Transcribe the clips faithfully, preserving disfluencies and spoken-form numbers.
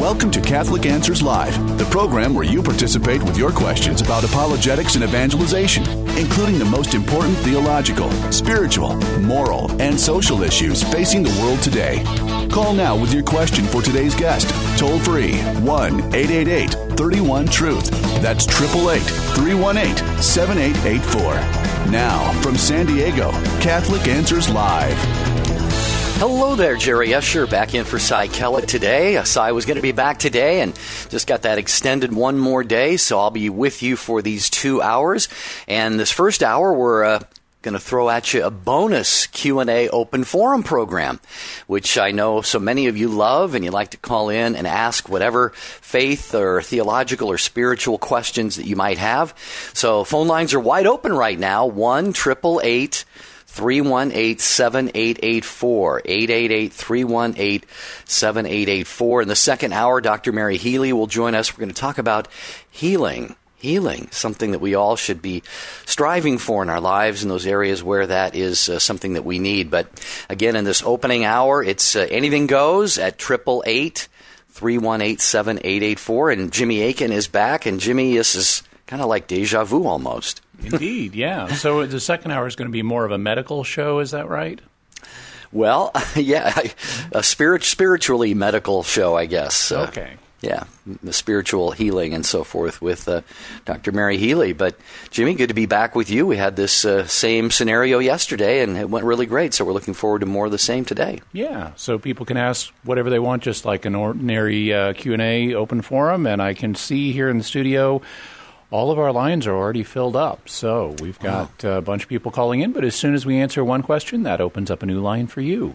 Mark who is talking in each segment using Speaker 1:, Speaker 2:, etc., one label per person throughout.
Speaker 1: Welcome to Catholic Answers Live, the program where you participate with your questions about apologetics and evangelization, including the most important theological, spiritual, moral, and social issues facing the world today. Call now with your question for today's guest. Toll free, one eight eight eight, three one, truth. That's eight eight eight, three one eight, seven eight eight four. Now, from San Diego, Catholic Answers Live.
Speaker 2: Hello there, Jerry Escher, back in for Cy Kellett today. Uh, Cy was going to be back today and just got that extended one more day, so I'll be with you for these two hours. And this first hour, we're uh, going to throw at you a bonus Q and A open forum program, which I know so many of you love, and you like to call in and ask whatever faith or theological or spiritual questions that you might have. So phone lines are wide open right now, one eight eight eight, three one eight, seven eight eight four, eight eight eight, three one eight, seven eight eight four. In the second hour, Doctor Mary Healy will join us. We're going to talk about healing. Healing, something that we all should be striving for in our lives in those areas where that is uh, something that we need. But again, in this opening hour, it's uh, anything goes at eight eight eight, three one eight, seven eight eight four. And Jimmy Akin is back. And Jimmy, this is kind of like deja vu almost.
Speaker 3: Indeed, yeah. So the second hour is going to be more of a medical show, is that right?
Speaker 2: Well, yeah, a spirit, spiritually medical show, I guess. Uh,
Speaker 3: okay.
Speaker 2: Yeah, the spiritual healing and so forth with uh, Doctor Mary Healy. But, Jimmy, good to be back with you. We had this uh, same scenario yesterday, and it went really great, so we're looking forward to more of the same today.
Speaker 3: Yeah, so people can ask whatever they want, just like an ordinary uh, Q and A open forum, and I can see here in the studio all of our lines are already filled up. So we've got uh, a bunch of people calling in, but as soon as we answer one question, that opens up a new line for you.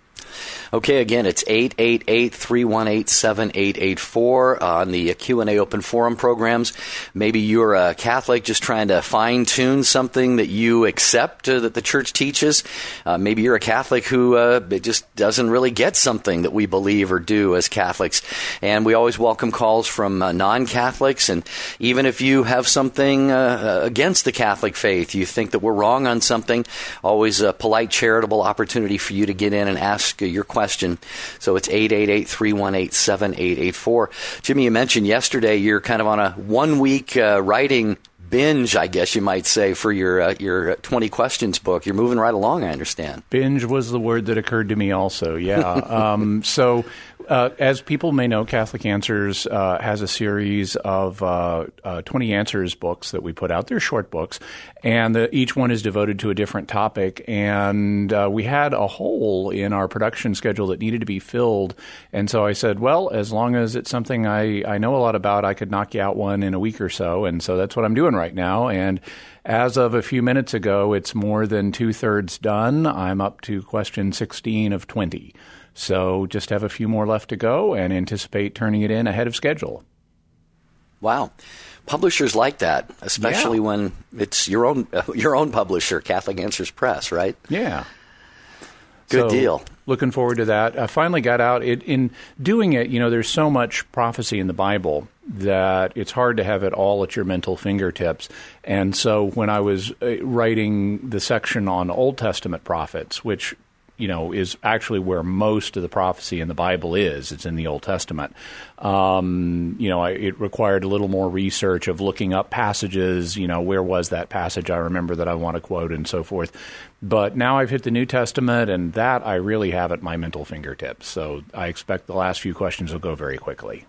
Speaker 2: Okay, again, it's eight eight eight, three one eight, seven eight eight four on the Q and A Open Forum programs. Maybe you're a Catholic just trying to fine-tune something that you accept uh, that the Church teaches. Uh, maybe you're a Catholic who uh, just doesn't really get something that we believe or do as Catholics. And we always welcome calls from uh, non-Catholics. And even if you have something uh, against the Catholic faith, you think that we're wrong on something, always a polite, charitable opportunity for you to get in and ask uh, your question. Question. So it's eight eight eight, three one eight, seven eight eight four. Jimmy, you mentioned yesterday you're kind of on a one-week uh, writing binge, I guess you might say, for your uh, your twenty questions book. You're moving right along, I understand.
Speaker 3: Binge was the word that occurred to me also, yeah. um, so uh, as people may know, Catholic Answers uh, has a series of uh, uh, twenty Answers books that we put out. They're short books, and the, each one is devoted to a different topic. And uh, we had a hole in our production schedule that needed to be filled. And so I said, well, as long as it's something I, I know a lot about, I could knock you out one in a week or so. And so that's what I'm doing right now. And as of a few minutes ago, it's more than two-thirds done. I'm up to question sixteen of twenty. So just have a few more left to go and anticipate turning it in ahead of schedule.
Speaker 2: Wow. Publishers like that, especially
Speaker 3: yeah.
Speaker 2: when it's your own uh, your own publisher, Catholic Answers Press, right?
Speaker 3: Yeah.
Speaker 2: Good
Speaker 3: so,
Speaker 2: deal.
Speaker 3: Looking forward to that. I finally got out. It, in doing it, you know, there's so much prophecy in the Bible that it's hard to have it all at your mental fingertips. And so when I was uh, writing the section on Old Testament prophets, which you know, is actually where most of the prophecy in the Bible is. It's in the Old Testament. Um, you know, I, it required a little more research of looking up passages, you know, where was that passage I remember that I want to quote and so forth. But now I've hit the New Testament, and that I really have at my mental fingertips. So I expect the last few questions will go very quickly.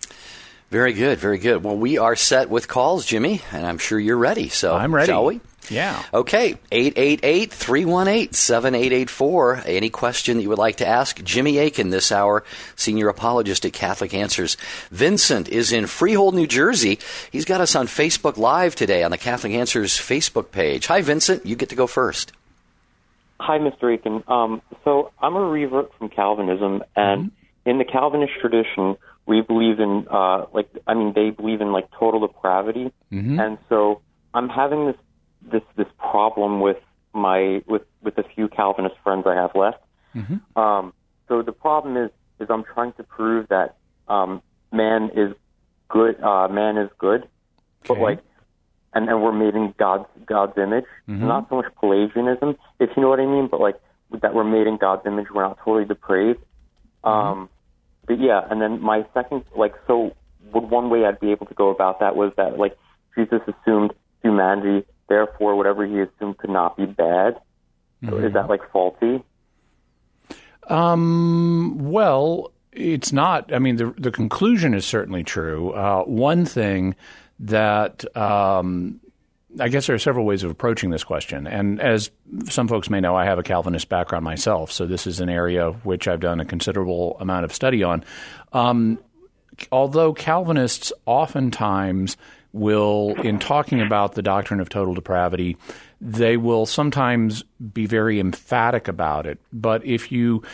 Speaker 2: Very good, very good. Well, we are set with calls, Jimmy, and I'm sure you're ready. So
Speaker 3: I'm ready.
Speaker 2: Shall we?
Speaker 3: Yeah.
Speaker 2: Okay, eight eight eight, three one eight, seven eight eight four. Any question that you would like to ask Jimmy Akin this hour, senior apologist at Catholic Answers. Vincent is in Freehold, New Jersey. He's got us on Facebook Live today on the Catholic Answers Facebook page. Hi, Vincent. You get to go first.
Speaker 4: Hi, Mister Akin. Um, so I'm a revert from Calvinism, and mm-hmm. in the Calvinist tradition, we believe in, uh, like, I mean, they believe in, like, total depravity. Mm-hmm. And so I'm having this this this problem with my with, with the few Calvinist friends I have left. Mm-hmm. Um, so the problem is is I'm trying to prove that um, man is good. Uh, man is good, okay. but like, and, and we're made in God's God's image. Mm-hmm. Not so much Pelagianism, if you know what I mean, but like that we're made in God's image. We're not totally depraved. Mm-hmm. Um, but yeah, and then my second, like, so would one way I'd be able to go about that was that, like, Jesus assumed humanity, therefore whatever he assumed could not be bad. Mm-hmm. Is that, like, faulty?
Speaker 3: Um, well, it's not. I mean, the the conclusion is certainly true. Uh, one thing that um, I guess there are several ways of approaching this question. And as some folks may know, I have a Calvinist background myself, so this is an area which I've done a considerable amount of study on. Um, although Calvinists oftentimes will, in talking about the doctrine of total depravity, they will sometimes be very emphatic about it. But if you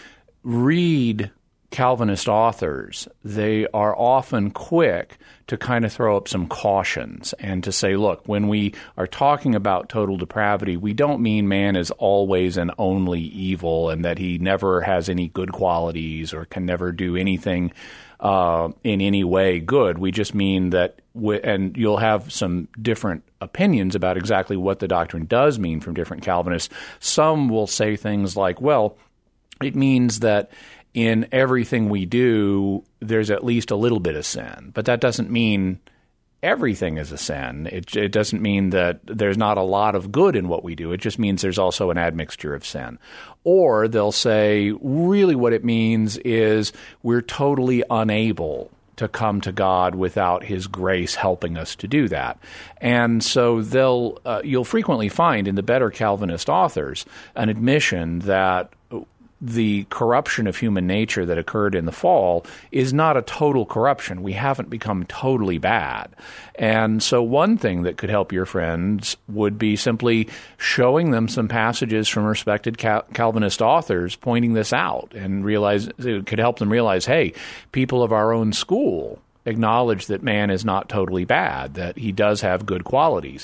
Speaker 3: read Calvinist authors, they are often quick to kind of throw up some cautions and to say, look, when we are talking about total depravity, we don't mean man is always and only evil and that he never has any good qualities or can never do anything uh, in any way good. We just mean that, we, and you'll have some different opinions about exactly what the doctrine does mean from different Calvinists. Some will say things like, well, it means that in everything we do, there's at least a little bit of sin. But that doesn't mean everything is a sin. It, it doesn't mean that there's not a lot of good in what we do. It just means there's also an admixture of sin. Or they'll say, really what it means is we're totally unable to come to God without his grace helping us to do that. And so they'll uh, you'll frequently find in the better Calvinist authors an admission that the corruption of human nature that occurred in the fall is not a total corruption. We haven't become totally bad. And so one thing that could help your friends would be simply showing them some passages from respected Cal- Calvinist authors pointing this out, and realize it could help them realize, hey, people of our own school acknowledge that man is not totally bad, that he does have good qualities.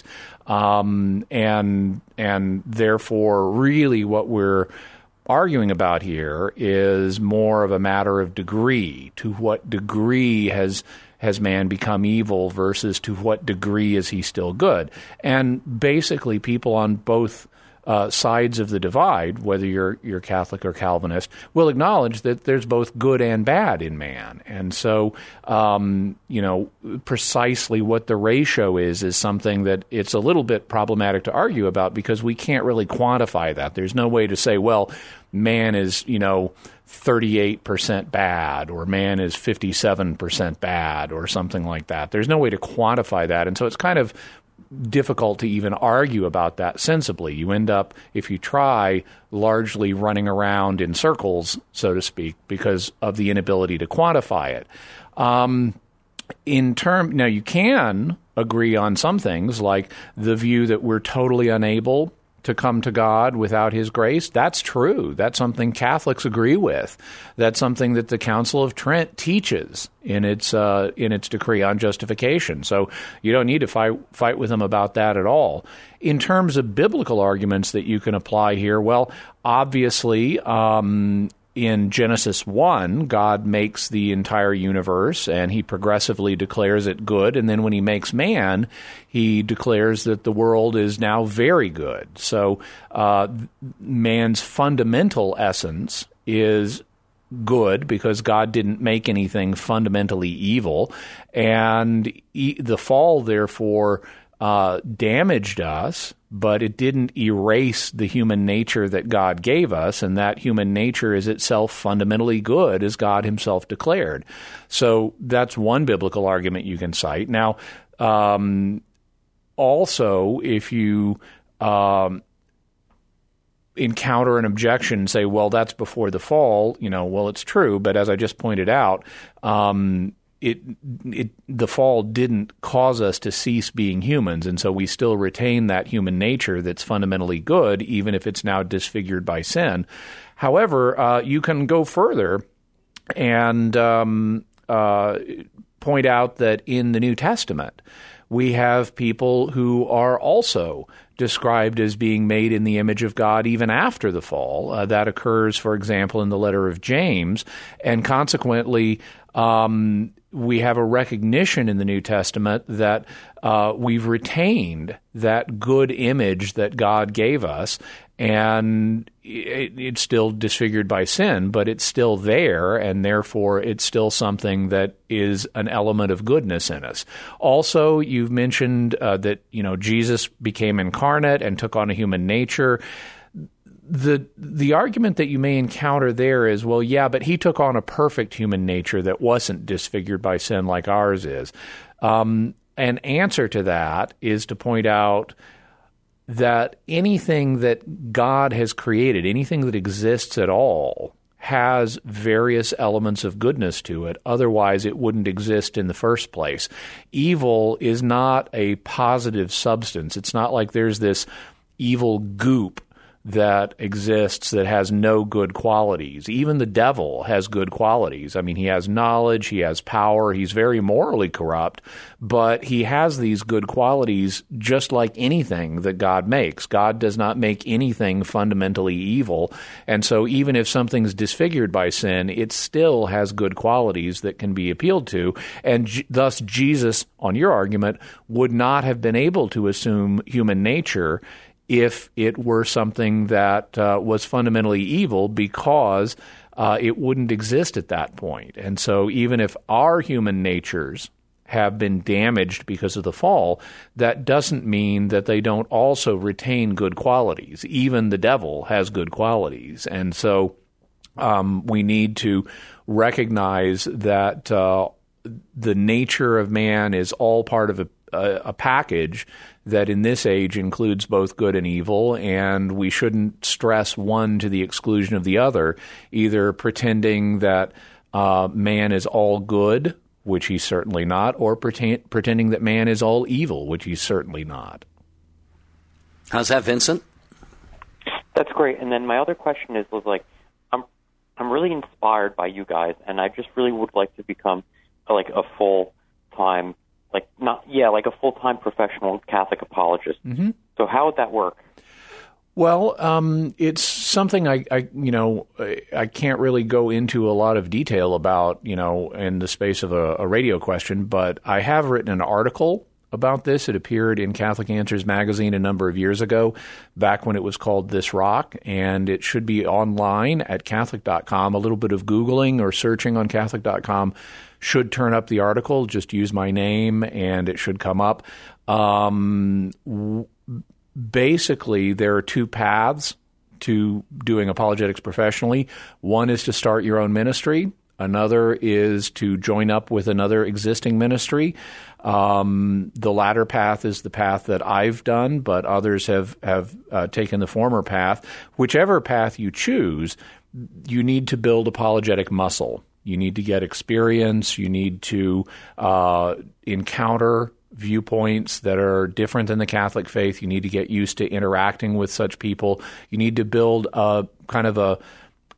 Speaker 3: Um, and and therefore, really what we're arguing about here is more of a matter of degree. To what degree has has man become evil versus to what degree is he still good? And basically, people on both uh, sides of the divide, whether you're you're Catholic or Calvinist, will acknowledge that there's both good and bad in man. And so, um, you know, precisely what the ratio is is something that it's a little bit problematic to argue about because we can't really quantify that. There's no way to say, well, man is, you know, thirty-eight percent bad, or man is fifty-seven percent bad, or something like that. There's no way to quantify that. And so it's kind of difficult to even argue about that sensibly. You end up, if you try, largely running around in circles, so to speak, because of the inability to quantify it. Um, in term, now you can agree on some things, like the view that we're totally unable to come to God without his grace. That's true. That's something Catholics agree with. That's something that the Council of Trent teaches in its uh, in its decree on justification. So you don't need to fight fight with them about that at all. In terms of biblical arguments that you can apply here, well, obviously, um, in Genesis one, God makes the entire universe, and he progressively declares it good. And then when he makes man, he declares that the world is now very good. So uh, man's fundamental essence is good because God didn't make anything fundamentally evil. And e- the fall, therefore, uh, damaged us, but it didn't erase the human nature that God gave us, and that human nature is itself fundamentally good, as God himself declared. So that's one biblical argument you can cite. Now, um, also, if you um, encounter an objection and say, well, that's before the fall, you know, well, it's true, but as I just pointed out, um, It, it, the fall didn't cause us to cease being humans, and so we still retain that human nature that's fundamentally good, even if it's now disfigured by sin. However, uh, you can go further and um, uh, point out that in the New Testament, we have people who are also described as being made in the image of God even after the fall. Uh, that occurs, for example, in the letter of James, and consequently, um, we have a recognition in the New Testament that uh, we've retained that good image that God gave us, and it, it's still disfigured by sin, but it's still there, and therefore it's still something that is an element of goodness in us. Also, you've mentioned uh, that you know Jesus became incarnate and took on a human nature. The the argument that you may encounter there is, well, yeah, but he took on a perfect human nature that wasn't disfigured by sin like ours is. Um, an answer to that is to point out that anything that God has created, anything that exists at all, has various elements of goodness to it. Otherwise, it wouldn't exist in the first place. Evil is not a positive substance. It's not like there's this evil goop that exists that has no good qualities. Even the devil has good qualities. I mean, he has knowledge, he has power, he's very morally corrupt, but he has these good qualities just like anything that God makes. God does not make anything fundamentally evil, and so even if something's disfigured by sin, it still has good qualities that can be appealed to, and j- thus Jesus, on your argument, would not have been able to assume human nature if it were something that uh, was fundamentally evil, because uh, it wouldn't exist at that point. And so even if our human natures have been damaged because of the fall, that doesn't mean that they don't also retain good qualities. Even the devil has good qualities. And so um, we need to recognize that uh, the nature of man is all part of a, a, a package that in this age includes both good and evil, and we shouldn't stress one to the exclusion of the other, either pretending that uh, man is all good, which he's certainly not, or pretend, pretending that man is all evil, which he's certainly not.
Speaker 2: How's that, Vincent?
Speaker 4: That's great. And then my other question is, was like, I'm I'm really inspired by you guys, and I just really would like to become like a full-time Like not yeah, like a full-time professional Catholic apologist. Mm-hmm. So how would that work?
Speaker 3: Well, um, it's something I, I, you know, I can't really go into a lot of detail about, you know, in the space of a, a radio question. But I have written an article about this. It appeared in Catholic Answers magazine a number of years ago, back when it was called This Rock, and it should be online at Catholic dot com. A little bit of Googling or searching on Catholic dot com should turn up the article. Just use my name and it should come up. Um, w- basically, there are two paths to doing apologetics professionally. One is to start your own ministry. Another is to join up with another existing ministry. Um, the latter path is the path that I've done, but others have, have uh, taken the former path. Whichever path you choose, you need to build apologetic muscle. You need to get experience. You need to uh, encounter viewpoints that are different than the Catholic faith. You need to get used to interacting with such people. You need to build a kind of a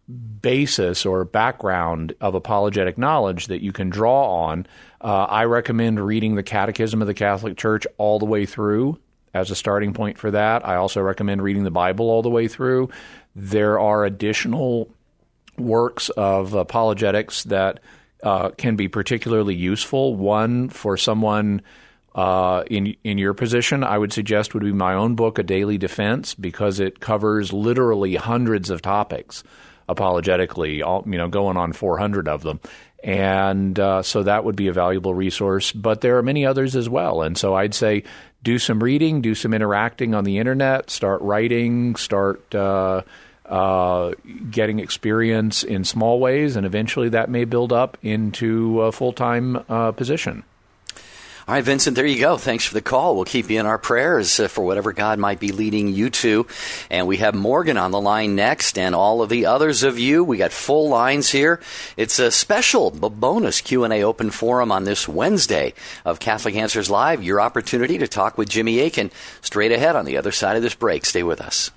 Speaker 3: basis or background of apologetic knowledge that you can draw on. Uh, I recommend reading the Catechism of the Catholic Church all the way through as a starting point for that. I also recommend reading the Bible all the way through. There are additional works of apologetics that uh, can be particularly useful. One, for someone uh, in in your position, I would suggest would be my own book, A Daily Defense, because it covers literally hundreds of topics apologetically, all, you know, going on four hundred of them. And uh, so that would be a valuable resource. But there are many others as well. And so I'd say do some reading, do some interacting on the internet, start writing, start uh, uh, getting experience in small ways, and eventually that may build up into a full-time uh, position.
Speaker 2: All right, Vincent, there you go. Thanks for the call. We'll keep you in our prayers uh, for whatever God might be leading you to. And we have Morgan on the line next, and all of the others of you. We got full lines here. It's a special bonus Q and A open forum on this Wednesday of Catholic Answers Live. Your opportunity to talk with Jimmy Akin straight ahead on the other side of this break. Stay with us.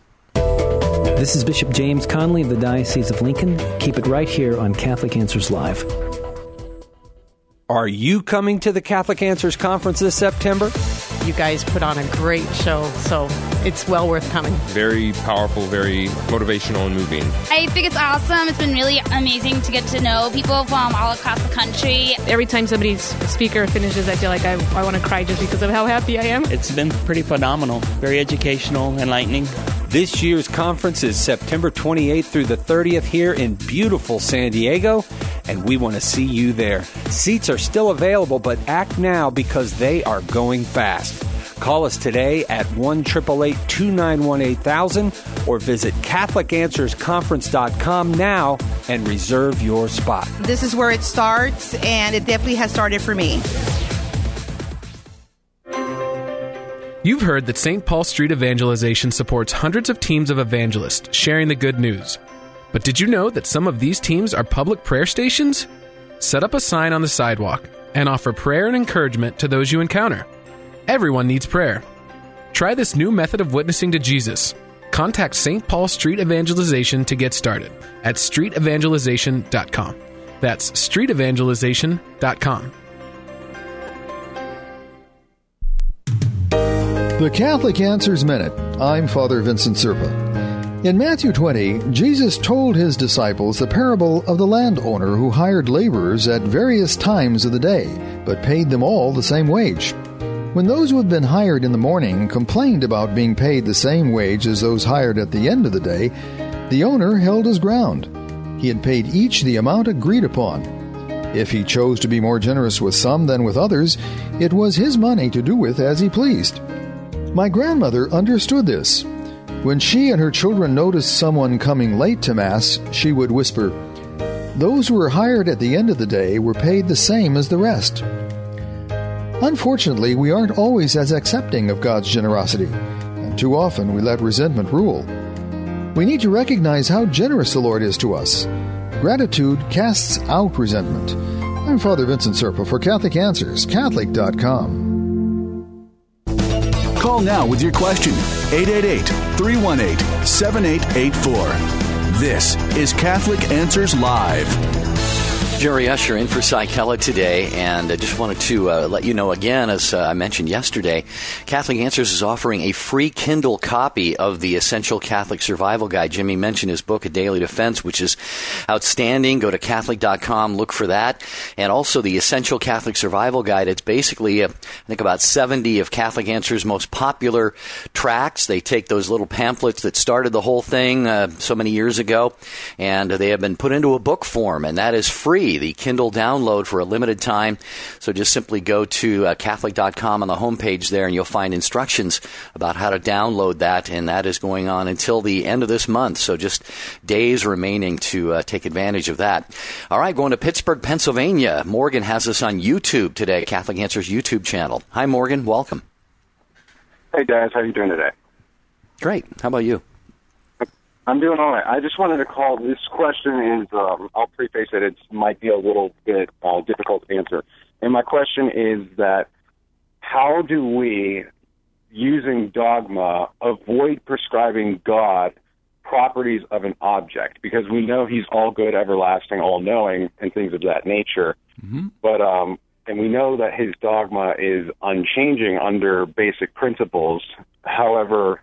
Speaker 5: This is Bishop James Conley of the Diocese of Lincoln. Keep it right here on Catholic Answers Live.
Speaker 6: Are you coming to the Catholic Answers Conference this September? you guys put on a great show, so it's well worth coming.
Speaker 7: Very powerful, very motivational and moving.
Speaker 8: I think it's awesome. It's been really amazing to get to know people from all across the country.
Speaker 9: Every time somebody's speaker finishes, I feel like I, I want to cry just because of how happy I am.
Speaker 10: It's been pretty phenomenal, very educational, enlightening.
Speaker 11: This year's conference is September twenty-eighth through the thirtieth here in beautiful San Diego, and we want to see you there. Seats are still available, but act now because they are going fast. Call us today at one eight eight eight, two nine one, eight thousand or visit Catholic Answers Conference dot com now and reserve your spot.
Speaker 12: This is where it starts, and it definitely has started for me.
Speaker 13: You've heard that Saint Paul Street Evangelization supports hundreds of teams of evangelists sharing the good news. But did you know that some of these teams are public prayer stations? Set up a sign on the sidewalk and offer prayer and encouragement to those you encounter. Everyone needs prayer. Try this new method of witnessing to Jesus. Contact Saint Paul Street Evangelization to get started at street evangelization dot com. That's street evangelization dot com.
Speaker 14: The Catholic Answers Minute. I'm Father Vincent Serpa. In Matthew twenty, Jesus told his disciples the parable of the landowner who hired laborers at various times of the day, but paid them all the same wage. When those who had been hired in the morning complained about being paid the same wage as those hired at the end of the day, the owner held his ground. He had paid each the amount agreed upon. If he chose to be more generous with some than with others, it was his money to do with as he pleased. My grandmother understood this. When she and her children noticed someone coming late to Mass, she would whisper, "Those who were hired at the end of the day were paid the same as the rest." Unfortunately, we aren't always as accepting of God's generosity, and too often we let resentment rule. We need to recognize how generous the Lord is to us. Gratitude casts out resentment. I'm Father Vincent Serpa for Catholic Answers, Catholic dot com.
Speaker 1: Call now with your question, eight eight eight, three one eight, seven eight eight four. This is Catholic Answers Live.
Speaker 2: Jerry Usher in for Cy Kellett today, and I just wanted to uh, let you know again, as uh, I mentioned yesterday, Catholic Answers is offering a free Kindle copy of the Essential Catholic Survival Guide. Jimmy mentioned his book, A Daily Defense, which is outstanding. Go to Catholic dot com, look for that. And also the Essential Catholic Survival Guide. It's basically, uh, I think, about seventy of Catholic Answers' most popular tracts. They take those little pamphlets that started the whole thing uh, so many years ago, and they have been put into a book form, and that is free. The Kindle download for a limited time. So just simply go to uh, Catholic dot com on the homepage there, and you'll find instructions about how to download that, and that is going on until the end of this month. So just days remaining to uh, take advantage of that. All right, going to Pittsburgh, Pennsylvania. Morgan has us on YouTube today, Catholic Answers YouTube channel. Hi, Morgan. Welcome.
Speaker 15: Hey, guys. How are you doing today?
Speaker 2: Great. How about you?
Speaker 15: I'm doing all right. I just wanted to call. This question is, um, I'll preface it, it might be a little bit uh, difficult to answer. And my question is that how do we, using dogma, avoid prescribing God properties of an object? Because we know he's all good, everlasting, all-knowing, and things of that nature. Mm-hmm. But um, and we know that his dogma is unchanging under basic principles. However,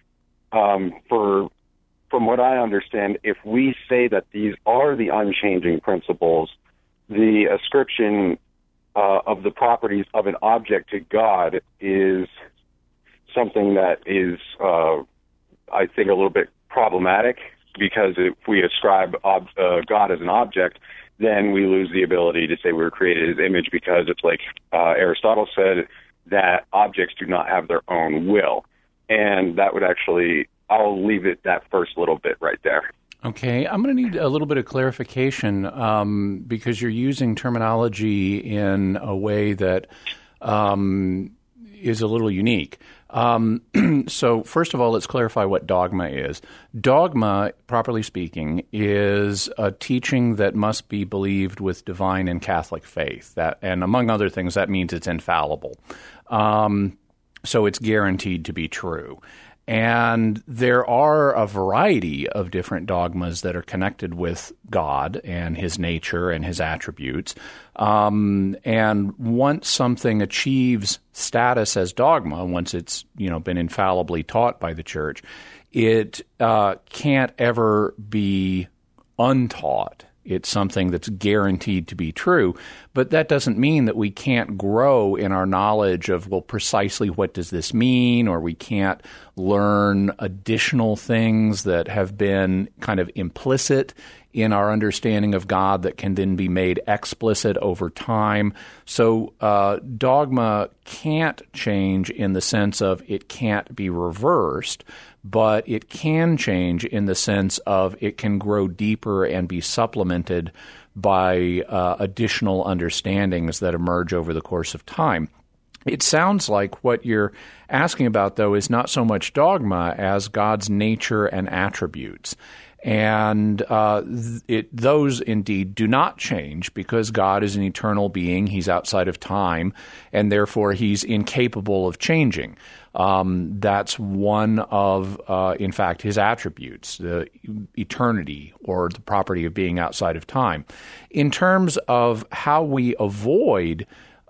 Speaker 15: um, for From what I understand, if we say that these are the unchanging principles, the ascription uh, of the properties of an object to God is something that is, uh, I think, a little bit problematic, because if we ascribe ob- uh, God as an object, then we lose the ability to say we were created as image, because it's like uh, Aristotle said that objects do not have their own will. And that would actually... I'll leave it that first little bit right there.
Speaker 3: Okay, I'm going to need a little bit of clarification um, because you're using terminology in a way that um, is a little unique. Um, so first of all, let's clarify what dogma is. Dogma, properly speaking, is a teaching that must be believed with divine and Catholic faith. That, and among other things, that means it's infallible. Um, so it's guaranteed to be true. And there are a variety of different dogmas that are connected with God and his nature and his attributes. Um, and once something achieves status as dogma, once it's, you know, been infallibly taught by the church, it uh, can't ever be untaught. It's something that's guaranteed to be true, but that doesn't mean that we can't grow in our knowledge of, well, precisely what does this mean, or we can't learn additional things that have been kind of implicit in our understanding of God that can then be made explicit over time. So uh, dogma can't change in the sense of it can't be reversed, but it can change in the sense of it can grow deeper and be supplemented by uh, additional understandings that emerge over the course of time. It sounds like what you're asking about, though, is not so much dogma as God's nature and attributes. And uh, it, those indeed do not change because God is an eternal being. He's outside of time, and therefore he's incapable of changing. Um, that's one of, uh, in fact, his attributes, the eternity or the property of being outside of time. In terms of how we avoid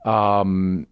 Speaker 3: um,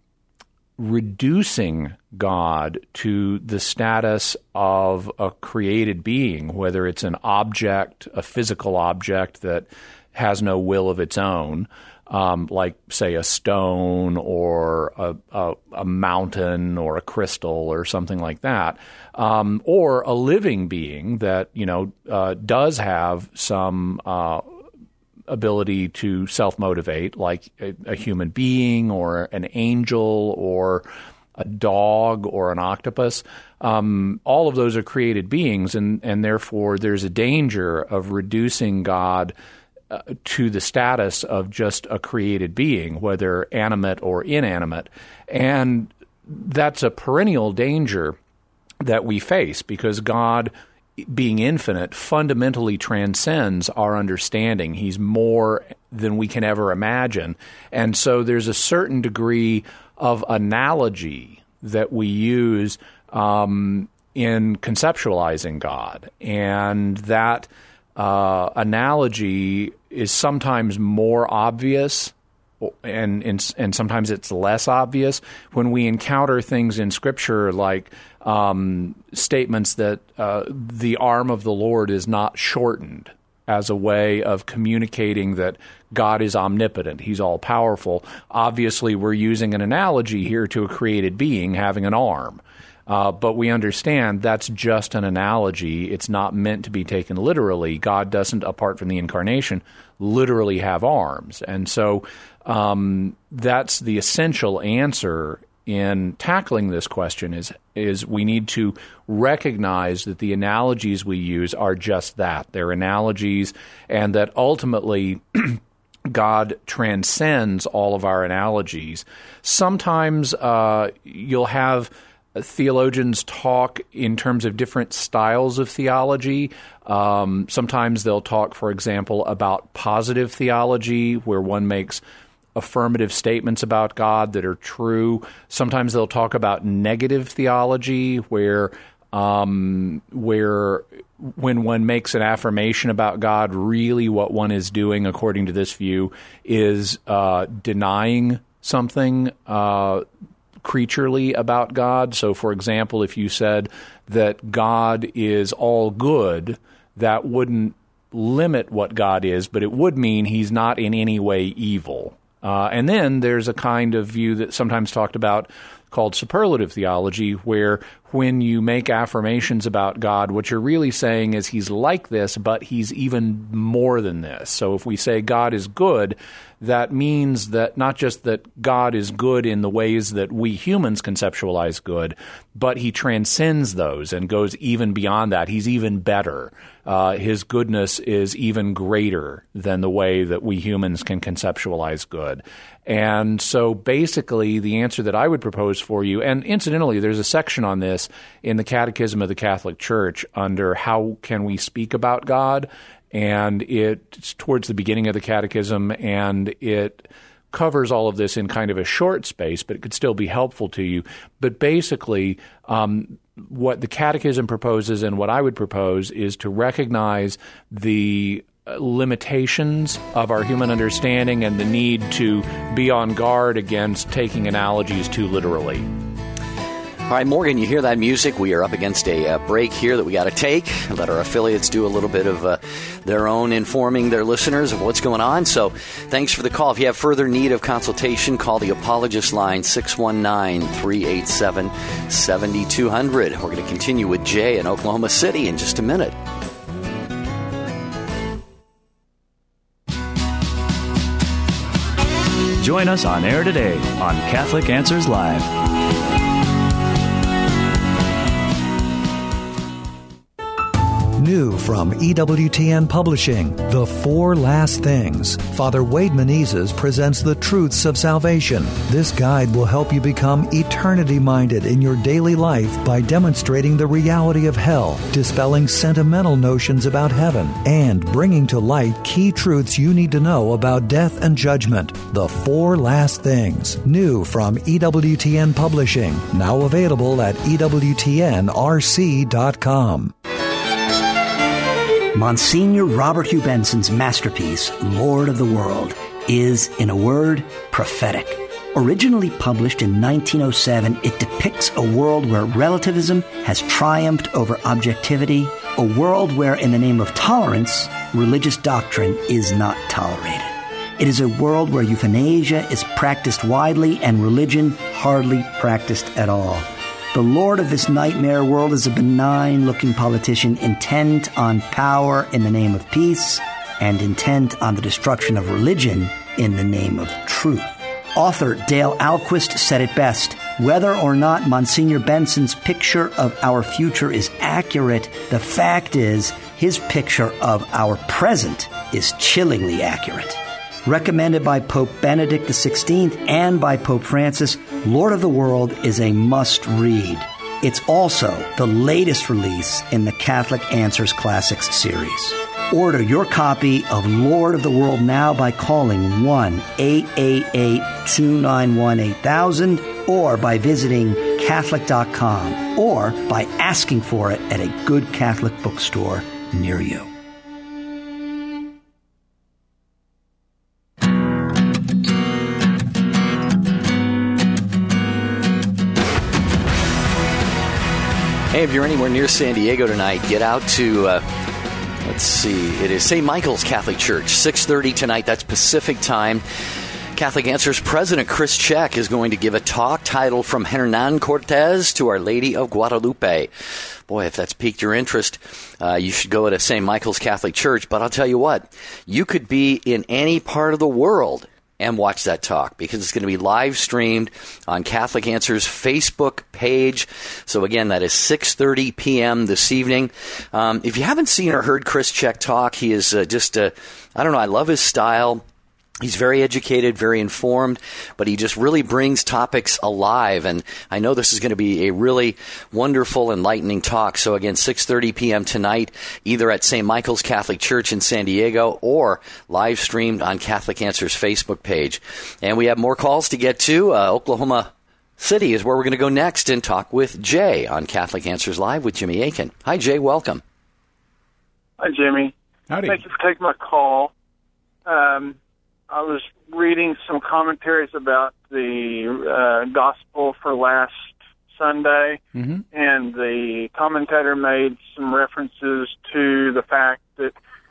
Speaker 3: reducing God to the status of a created being, whether it's an object, a physical object that has no will of its own, um, like, say, a stone or a, a, a mountain or a crystal or something like that, um, or a living being that, you know, uh, does have some uh, ability to self-motivate, like a, a human being or an angel or a dog or an octopus. Um, all of those are created beings, and, and therefore there's a danger of reducing God uh, to the status of just a created being, whether animate or inanimate. And that's a perennial danger that we face because God, being infinite, fundamentally transcends our understanding. He's more than we can ever imagine. And so there's a certain degree of analogy that we use um, in conceptualizing God. And that uh, analogy is sometimes more obvious and, and and sometimes it's less obvious when we encounter things in Scripture like um, statements that uh, the arm of the Lord is not shortened as a way of communicating that God is omnipotent. He's all-powerful. Obviously, we're using an analogy here to a created being having an arm. Uh, but we understand that's just an analogy. It's not meant to be taken literally. God doesn't, apart from the incarnation, literally have arms. And so um, that's the essential answer in tackling this question is, is we need to recognize that the analogies we use are just that. They're analogies, and that ultimately God transcends all of our analogies. Sometimes uh, you'll have theologians talk in terms of different styles of theology. Um, sometimes they'll talk, for example, about positive theology, where one makes affirmative statements about God that are true. Sometimes they'll talk about negative theology, where um, where when one makes an affirmation about God, really what one is doing, according to this view, is uh, denying something uh, creaturely about God. So, for example, if you said that God is all good, that wouldn't limit what God is, but it would mean he's not in any way evil. Uh, and then there's a kind of view that's sometimes talked about called superlative theology, where when you make affirmations about God, what you're really saying is he's like this, but he's even more than this. So if we say God is good, that means that not just that God is good in the ways that we humans conceptualize good, but he transcends those and goes even beyond that. He's even better. Uh, his goodness is even greater than the way that we humans can conceptualize good. And so basically the answer that I would propose for you, and incidentally, there's a section on this in the Catechism of the Catholic Church under how can we speak about God, and it's towards the beginning of the Catechism, and it covers all of this in kind of a short space, but it could still be helpful to you. But basically, um, what the Catechism proposes and what I would propose is to recognize the limitations of our human understanding and the need to be on guard against taking analogies too literally.
Speaker 2: All right, Morgan, you hear that music? We are up against a uh, break here that we got to take. Let our affiliates do a little bit of uh, their own informing their listeners of what's going on. So thanks for the call. If you have further need of consultation, call the Apologist line, six one nine, three eight seven, seven two zero zero. We're going to continue with Jay in Oklahoma City in just a minute.
Speaker 16: Join us on air today on Catholic Answers Live.
Speaker 17: New from E W T N Publishing, The Four Last Things. Father Wade Menezes presents the truths of salvation. This guide will help you become eternity-minded in your daily life by demonstrating the reality of hell, dispelling sentimental notions about heaven, and bringing to light key truths you need to know about death and judgment. The Four Last Things. New from E W T N Publishing. Now available at E W T N R C dot com.
Speaker 18: Monsignor Robert Hugh Benson's masterpiece, Lord of the World, is, in a word, prophetic. Originally published in nineteen oh seven, it depicts a world where relativism has triumphed over objectivity, a world where, in the name of tolerance, religious doctrine is not tolerated. It is a world where euthanasia is practiced widely and religion hardly practiced at all. The lord of this nightmare world is a benign-looking politician intent on power in the name of peace and intent on the destruction of religion in the name of truth. Author Dale Alquist said it best: whether or not Monsignor Benson's picture of our future is accurate, the fact is his picture of our present is chillingly accurate. Recommended by Pope Benedict the sixteenth and by Pope Francis, Lord of the World is a must-read. It's also the latest release in the Catholic Answers Classics series. Order your copy of Lord of the World now by calling one eight eight eight, two nine one, eight thousand or by visiting Catholic dot com or by asking for it at a good Catholic bookstore near you.
Speaker 2: Hey, if you're anywhere near San Diego tonight, get out to, uh, let's see, it is Saint Michael's Catholic Church, six thirty tonight. That's Pacific time. Catholic Answers President Chris Check is going to give a talk titled From Hernan Cortez to Our Lady of Guadalupe. Boy, if that's piqued your interest, uh, you should go to Saint Michael's Catholic Church. But I'll tell you what, you could be in any part of the world and watch that talk, because it's going to be live streamed on Catholic Answers Facebook page. So again, that is six thirty p.m. this evening. Um, if you haven't seen or heard Chris Check talk, he is uh, just, uh, I don't know, I love his style. He's very educated, very informed, but he just really brings topics alive. And I know this is going to be a really wonderful, enlightening talk. So again, six thirty p.m. tonight, either at Saint Michael's Catholic Church in San Diego or live streamed on Catholic Answers Facebook page. And we have more calls to get to. Uh, Oklahoma City is where we're going to go next and talk with Jay on Catholic Answers Live with Jimmy Akin. Hi, Jay. Welcome.
Speaker 19: Hi, Jimmy.
Speaker 3: Howdy.
Speaker 19: Thank you for taking my call. Um, I was reading some commentaries about the uh, Gospel for last Sunday,
Speaker 3: mm-hmm.
Speaker 19: and the commentator made some references to the fact that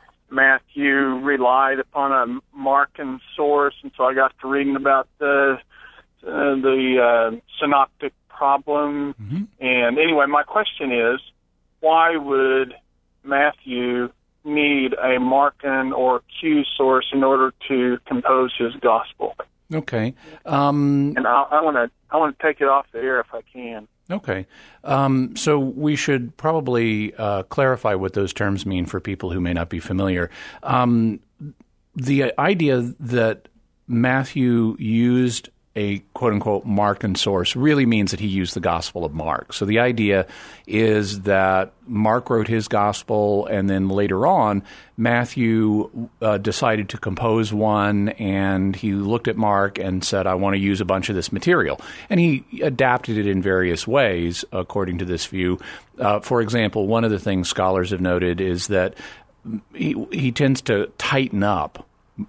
Speaker 19: Matthew relied upon a Markan source, and so I got to reading about the uh, the uh, synoptic problem.
Speaker 3: Mm-hmm.
Speaker 19: And anyway, my question is, why would Matthew need a Markan or Q source in order to compose his gospel?
Speaker 3: Okay. Um,
Speaker 19: and I want to I want to take it off the air if I can.
Speaker 3: Okay. Um, so we should probably uh, clarify what those terms mean for people who may not be familiar. Um, the idea that Matthew used a quote-unquote Markan source really means that he used the Gospel of Mark. So the idea is that Mark wrote his Gospel, and then later on, Matthew uh, decided to compose one, and he looked at Mark and said, I want to use a bunch of this material. And he adapted it in various ways, according to this view. Uh, for example, one of the things scholars have noted is that he, he tends to tighten up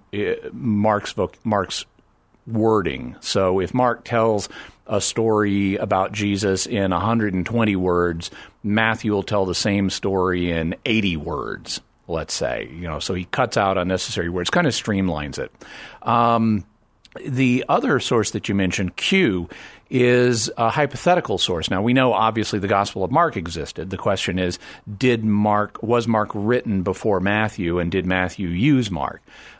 Speaker 3: Mark's voc- Mark's wording. So if Mark tells a story about Jesus in one hundred twenty words, Matthew will tell the same story in eighty words, let's say. You know, so he cuts out unnecessary words, kind of streamlines it. Um, the other source that you mentioned, Q, is a hypothetical source. Now, we know obviously the Gospel of Mark existed. The question is, did Mark was Mark written before Matthew, and did Matthew use Mark?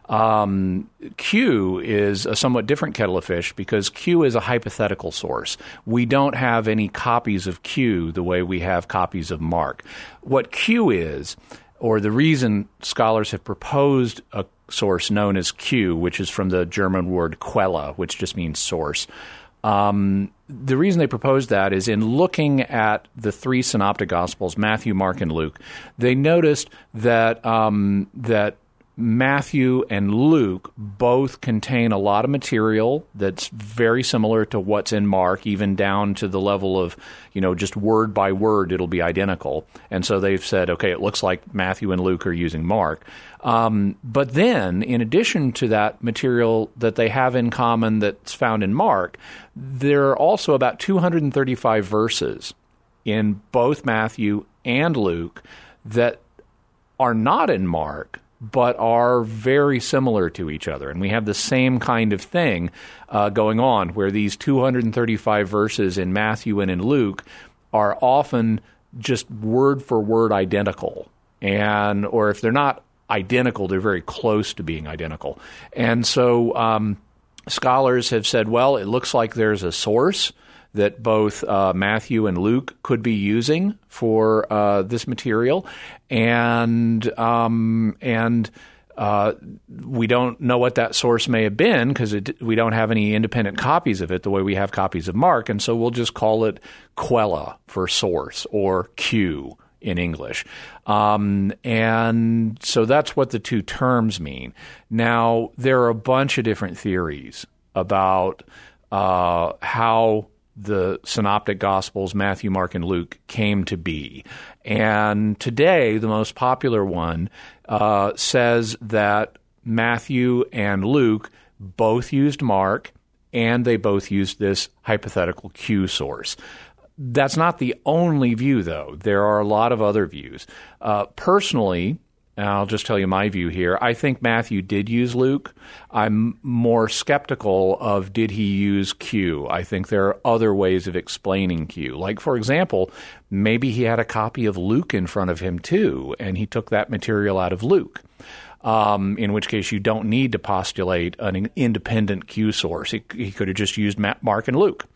Speaker 3: Um, Q is a somewhat different kettle of fish because Q is a hypothetical source. We don't have any copies of Q the way we have copies of Mark. What Q is, or the reason scholars have proposed a source known as Q, which is from the German word Quelle, which just means source. Um, the reason they proposed that is in looking at the three synoptic Gospels, Matthew, Mark, and Luke, they noticed that um, that Matthew and Luke both contain a lot of material that's very similar to what's in Mark, even down to the level of, you know, just word by word, it'll be identical. And so they've said, okay, it looks like Matthew and Luke are using Mark. Um, but then, in addition to that material that they have in common that's found in Mark, there are also about two hundred thirty-five verses in both Matthew and Luke that are not in Mark, but are very similar to each other. And we have the same kind of thing uh, going on, where these two hundred thirty-five verses in Matthew and in Luke are often just word for word identical. And or if they're not identical, they're very close to being identical. And so um, scholars have said, well, it looks like there's a source that both uh, Matthew and Luke could be using for uh, this material, and um, and uh, we don't know what that source may have been because we don't have any independent copies of it the way we have copies of Mark, and so we'll just call it Quelle for source, or Q in English. Um, and so that's what the two terms mean. Now, there are a bunch of different theories about uh, how the synoptic Gospels, Matthew, Mark, and Luke, came to be. And today, the most popular one uh, says that Matthew and Luke both used Mark, and they both used this hypothetical Q source. That's not the only view, though. There are a lot of other views. Uh, personally, and I'll just tell you my view here, I think Matthew did use Luke. I'm more skeptical of did he use Q. I think there are other ways of explaining Q. Like, for example, maybe he had a copy of Luke in front of him too, and he took that material out of Luke, um, in which case you don't need to postulate an independent Q source. He, he could have just used Mark and Luke.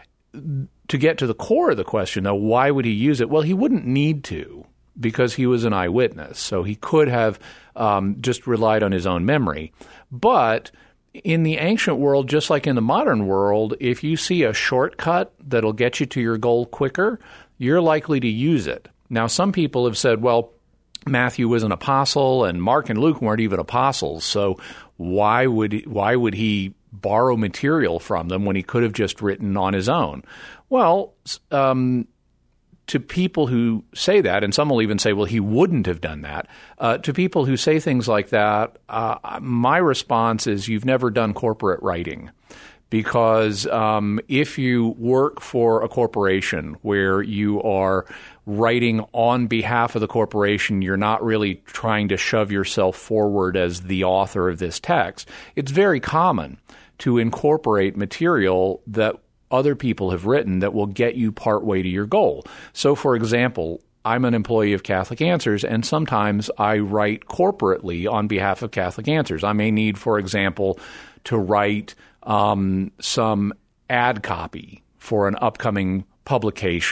Speaker 3: To get to the core of the question, though, why would he use it? Well, he wouldn't need to, because he was an eyewitness. So he could have um, just relied on his own memory. But in the ancient world, just like in the modern world, if you see a shortcut that'll get you to your goal quicker, you're likely to use it. Now, some people have said, well, Matthew was an apostle and Mark and Luke weren't even apostles, so why would why would he borrow material from them when he could have just written on his own? Well, um, to people who say that, and some will even say, well, he wouldn't have done that, uh, to people who say things like that, uh, my response is you've never done corporate writing. Because um, if you work for a corporation where you are writing on behalf of the corporation, you're not really trying to shove yourself forward as the author of this text, it's very common to incorporate material that other people have written that will get you partway to your goal. So, for example, I'm an employee of Catholic Answers, and sometimes I write corporately on behalf of Catholic Answers. I may need, for example, to write um, some ad copy for an upcoming publication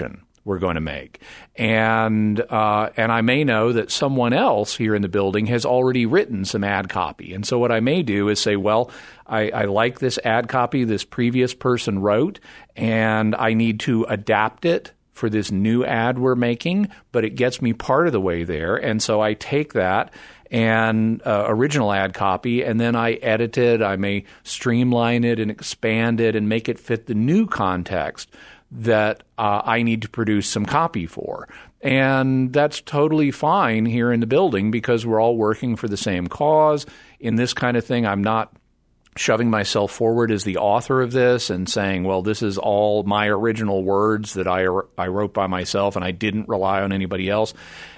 Speaker 3: we're going to make. And uh, and I may know that someone else here in the building has already written some ad copy. And so what I may do is say, well, I, I like this ad copy this previous person wrote, and I need to adapt it for this new ad we're making, but it gets me part of the way there. And so I take that and uh, original ad copy, and then I edit it. I may streamline it and expand it and make it fit the new context that uh, I need to produce some copy for. And that's totally fine here in the building because we're all working for the same cause. In this kind of thing, I'm not shoving myself forward as the author of this and saying, well, this is all my original words that I I wrote by myself and I didn't rely on anybody else.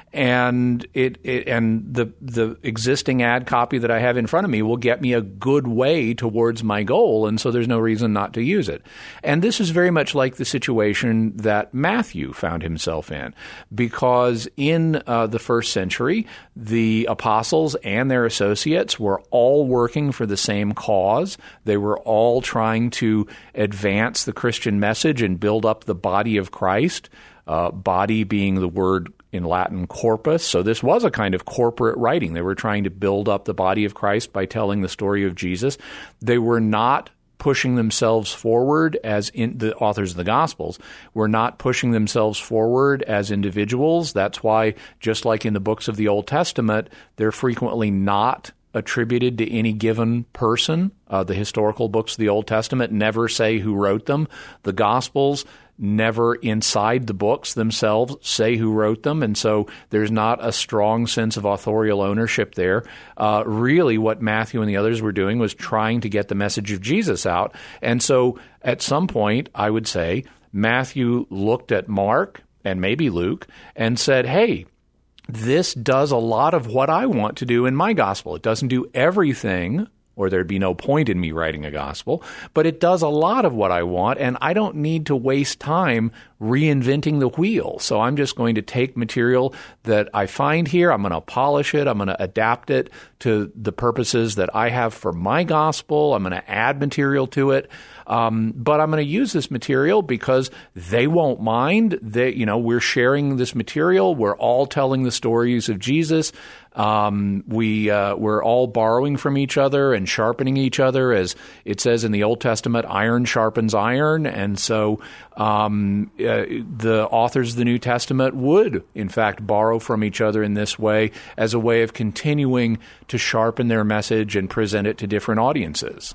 Speaker 3: And it, it and the the existing ad copy that I have in front of me will get me a good way towards my goal, and so there's no reason not to use it. And this is very much like the situation that Matthew found himself in, because in uh, the first century, the apostles and their associates were all working for the same cause. They were all trying to advance the Christian message and build up the body of Christ, uh, body being the word in Latin corpus. So this was a kind of corporate writing. They were trying to build up the body of Christ by telling the story of Jesus. They were not pushing themselves forward as in the authors of the Gospels were not pushing themselves forward as individuals. That's why, just like in the books of the Old Testament, they're frequently not attributed to any given person. Uh, the historical books of the Old Testament never say who wrote them. The Gospels never inside the books themselves say who wrote them, and so there's not a strong sense of authorial ownership there. Uh, really, what Matthew and the others were doing was trying to get the message of Jesus out. And so at some point, I would say, Matthew looked at Mark and maybe Luke and said, hey, this does a lot of what I want to do in my gospel. It doesn't do everything, or there'd be no point in me writing a gospel, but it does a lot of what I want, and I don't need to waste time reinventing the wheel. So I'm just going to take material that I find here, I'm going to polish it, I'm going to adapt it to the purposes that I have for my gospel, I'm going to add material to it, um, but I'm going to use this material because they won't mind. They, you know, we're sharing this material, we're all telling the stories of Jesus. Um, we, uh, we're all borrowing from each other and sharpening each other. As it says in the Old Testament, iron sharpens iron. And so um, uh, the authors of the New Testament would, in fact, borrow from each other in this way as a way of continuing to sharpen their message and present it to different audiences.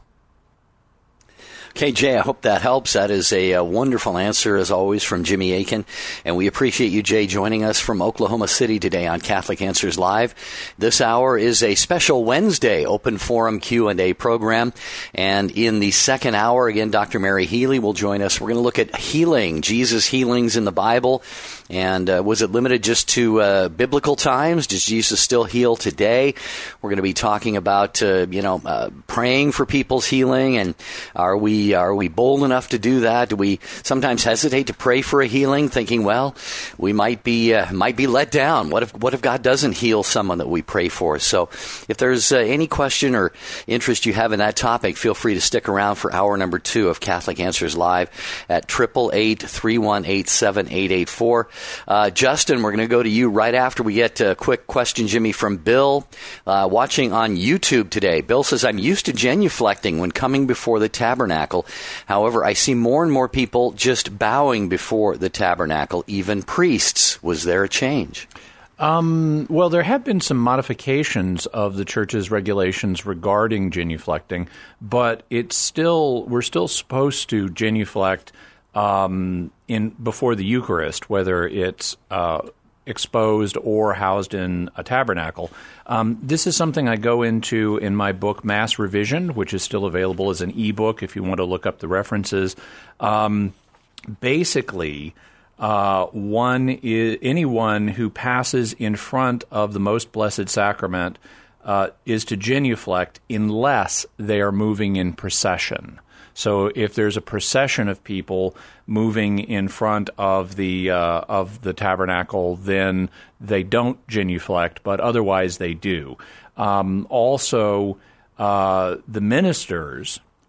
Speaker 2: Okay, Jay, I hope that helps. That is a, a wonderful answer, as always, from Jimmy Akin. And we appreciate you, Jay, joining us from Oklahoma City today on Catholic Answers Live. This hour is a special Wednesday open forum Q and A program. And in the second hour, again, Doctor Mary Healy will join us. We're going to look at healing, Jesus' healings in the Bible. And uh, was it limited just to uh, biblical times? Does Jesus still heal today? We're going to be talking about, uh, you know, uh, praying for people's healing. And are we Are we bold enough to do that? Do we sometimes hesitate to pray for a healing, thinking, well, we might be uh, might be let down? What if what if God doesn't heal someone that we pray for? So if there's uh, any question or interest you have in that topic, feel free to stick around for hour number two of Catholic Answers Live at eight eight eight, three one eight, seven eight eight four. Uh, Justin, we're going to go to you right after we get a quick question, Jimmy, from Bill, uh, watching on YouTube today. Bill says, I'm used to genuflecting when coming before the tabernacle. However, I see more and more people just bowing before the tabernacle, even priests. Was there a change?
Speaker 3: Um, well, there have been some modifications of the Church's regulations regarding genuflecting, but it's still we're still supposed to genuflect um, in before the Eucharist, whether it's uh, exposed or housed in a tabernacle. Um, this is something I go into in my book, Mass Revision, which is still available as an ebook if you want to look up the references. Um, basically, uh, one is, anyone who passes in front of the Most Blessed Sacrament uh, is to genuflect unless they are moving in procession. So if there's a procession of people moving in front of the uh, of the tabernacle, then they don't genuflect, but otherwise they do. Um, also, uh, the ministers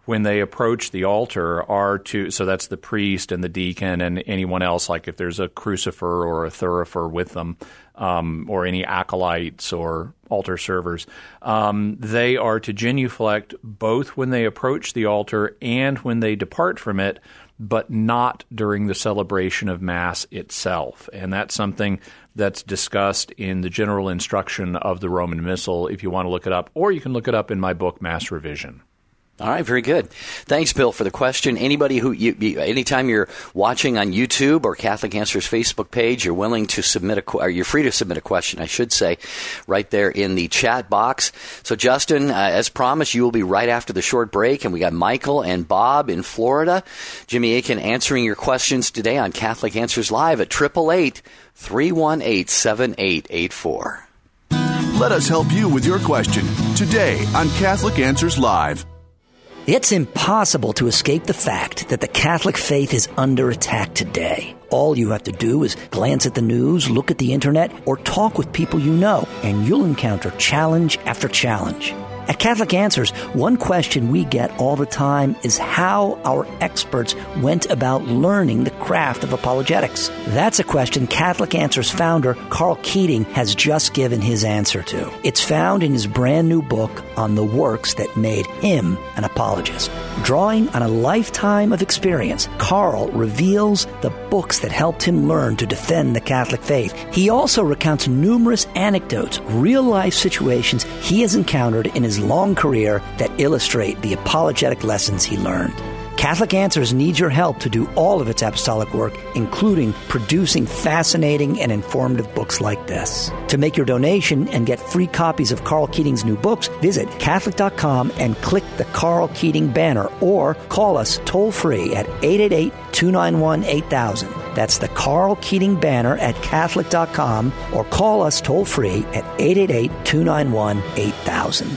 Speaker 3: when they approach the altar are to, so that's the priest and the deacon and anyone else, like if there's a crucifer or a thurifer with them, um, or any acolytes or altar servers, um, they are to genuflect both when they approach the altar and when they depart from it, but not during the celebration of Mass itself. And that's something that's discussed in the general instruction of the Roman Missal, if you want to look it up, or you can look it up in my book, Mass Revision.
Speaker 2: All right, very good. Thanks, Bill, for the question. Anybody who, you, you, anytime you're watching on YouTube or Catholic Answers Facebook page, you're willing to submit a, or you're free to submit a question, I should say, right there in the chat box. So, Justin, uh, as promised, you will be right after the short break, and we got Michael and Bob in Florida. Jimmy Akin answering your questions today on Catholic Answers Live at eight eight eight, three one eight, seven eight eight four.
Speaker 1: Let us help you with your question today on Catholic Answers Live.
Speaker 18: It's impossible to escape the fact that the Catholic faith is under attack today. All you have to do is glance at the news, look at the internet, or talk with people you know, and you'll encounter challenge after challenge. At Catholic Answers, one question we get all the time is how our experts went about learning the craft of apologetics. That's a question Catholic Answers founder Karl Keating has just given his answer to. It's found in his brand new book on the works that made him an apologist. Drawing on a lifetime of experience, Karl reveals the books that helped him learn to defend the Catholic faith. He also recounts numerous anecdotes, real-life situations he has encountered in his long career that illustrate the apologetic lessons he learned. Catholic Answers needs your help to do all of its apostolic work, including producing fascinating and informative books like this. To make your donation and get free copies of Karl Keating's new books, visit Catholic dot com and click the Karl Keating banner, or call us toll-free at eight eight eight, two nine one, eight thousand. That's the Karl Keating banner at Catholic dot com, or call us toll-free at eight eight eight, two nine one, eight thousand.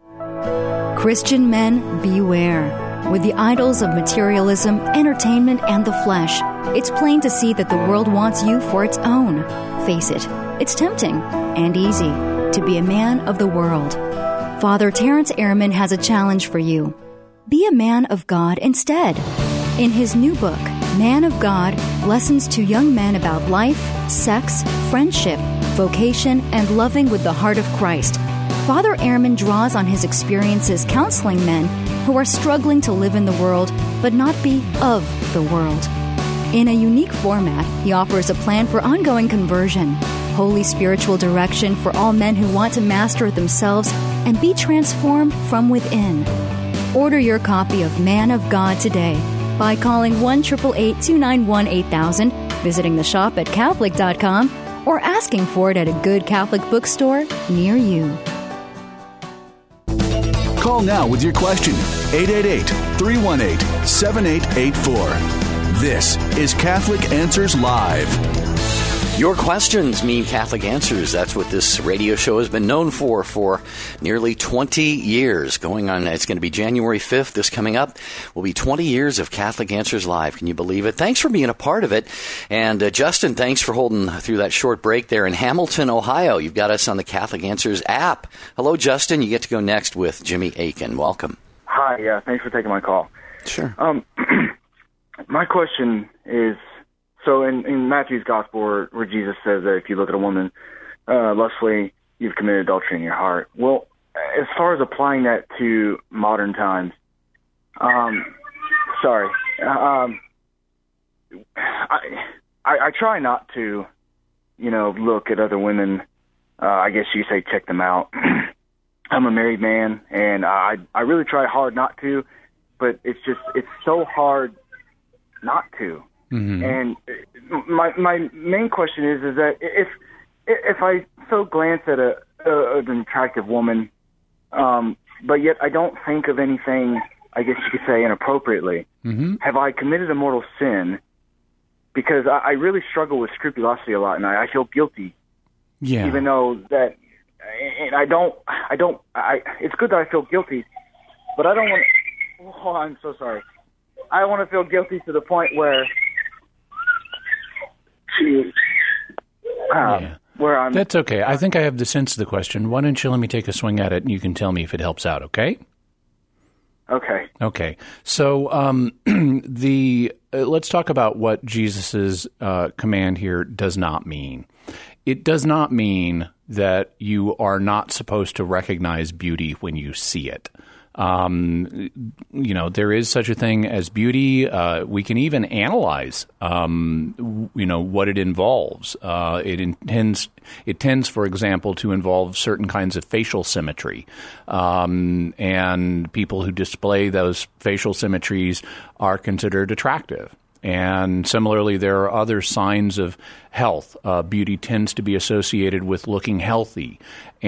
Speaker 20: Christian men, beware. With the idols of materialism, entertainment, and the flesh, it's plain to see that the world wants you for its own. Face it, it's tempting and easy to be a man of the world. Father Terence Ehrman has a challenge for you. Be a man of God instead. In his new book, Man of God, Lessons to Young Men About Life, Sex, Friendship, Vocation, and Loving with the Heart of Christ, Father Ehrman draws on his experiences counseling men who are struggling to live in the world but not be of the world. In a unique format, he offers a plan for ongoing conversion, holy spiritual direction for all men who want to master themselves and be transformed from within. Order your copy of Man of God today by calling one eight eight eight, two nine one, eight thousand, visiting the shop at Catholic dot com, or asking for it at a good Catholic bookstore near you.
Speaker 1: Call now with your question, eight eight eight, three one eight, seven eight eight four. This is Catholic Answers Live.
Speaker 2: Your questions mean Catholic Answers. That's what this radio show has been known for for nearly twenty years. Going on, it's going to be January fifth. This coming up will be twenty years of Catholic Answers Live. Can you believe it? Thanks for being a part of it. And uh, Justin, thanks for holding through that short break there in Hamilton, Ohio. You've got us on the Catholic Answers app. Hello, Justin. You get to go next with Jimmy Akin. Welcome.
Speaker 21: Hi. Yeah. Thanks for taking my call.
Speaker 2: Sure.
Speaker 21: Um, my question is, so in, in Matthew's gospel where, where Jesus says that if you look at a woman uh, lustfully, you've committed adultery in your heart. Well, as far as applying that to modern times, um, sorry, um, I, I I try not to, you know, look at other women. Uh, I guess you say check them out. I'm a married man, and I I really try hard not to, but it's just it's so hard not to. Mm-hmm. And my my main question is is that if if I so glance at a, a an attractive woman, um, but yet I don't think of anything, I guess you could say, inappropriately, mm-hmm. have I committed a mortal sin? Because I, I really struggle with scrupulosity a lot, and I, I feel guilty.
Speaker 3: Yeah.
Speaker 21: Even though that, and I don't, I don't, I. It's good that I feel guilty, but I don't want. Oh, I'm so sorry. I want to feel guilty to the point where. Um,
Speaker 3: yeah.
Speaker 21: Where I'm,
Speaker 3: That's okay. I think I have the sense of the question. Why don't you let me take a swing at it, and you can tell me if it helps out, okay?
Speaker 21: Okay.
Speaker 3: Okay. So um, the uh, let's talk about what Jesus's uh, command here does not mean. It does not mean that you are not supposed to recognize beauty when you see it. Um, you know, there is such a thing as beauty. Uh, we can even analyze, um, you know, what it involves. Uh, it intends, it tends, for example, to involve certain kinds of facial symmetry. Um, and people who display those facial symmetries are considered attractive. And similarly, there are other signs of health. Uh, beauty tends to be associated with looking healthy,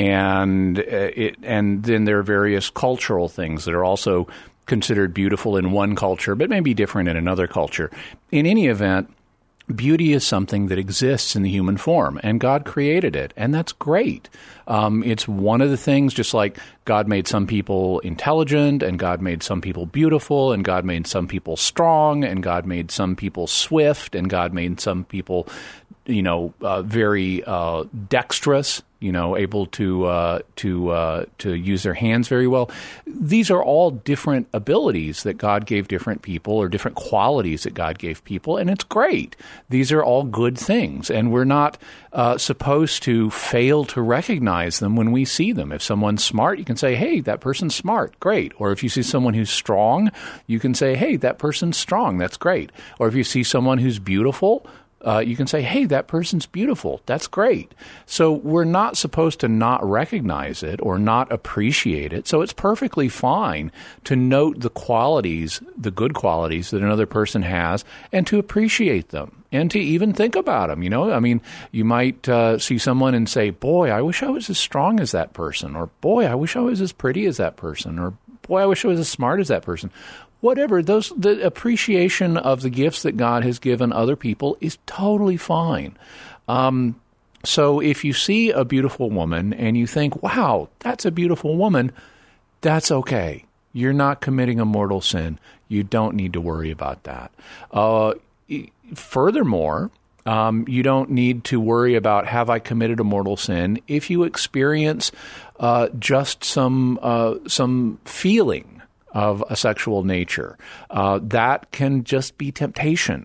Speaker 3: and uh, it, and then there are various cultural things that are also considered beautiful in one culture, but may be different in another culture. In any event, beauty is something that exists in the human form, and God created it, and that's great. Um, it's one of the things, just like God made some people intelligent, and God made some people beautiful, and God made some people strong, and God made some people swift, and God made some people, you know, uh, very uh, dexterous, you know, able to uh, to uh, to use their hands very well. These are all different abilities that God gave different people, or different qualities that God gave people, and it's great. These are all good things, and we're not uh, supposed to fail to recognize them when we see them. If someone's smart, you can say, hey, that person's smart, great. Or if you see someone who's strong, you can say, hey, that person's strong, that's great. Or if you see someone who's beautiful, Uh, you can say, hey, that person's beautiful. That's great. So we're not supposed to not recognize it or not appreciate it. So it's perfectly fine to note the qualities, the good qualities that another person has, and to appreciate them and to even think about them. You know, I mean, you might uh, see someone and say, boy, I wish I was as strong as that person. Or, boy, I wish I was as pretty as that person. Or, boy, I wish I was as smart as that person. Whatever, those the appreciation of the gifts that God has given other people is totally fine. Um, so if you see a beautiful woman and you think, wow, that's a beautiful woman, that's okay. You're not committing a mortal sin. You don't need to worry about that. Uh, furthermore, um, you don't need to worry about, have I committed a mortal sin, if you experience uh, just some uh, some feeling of a sexual nature. Uh, that can just be temptation.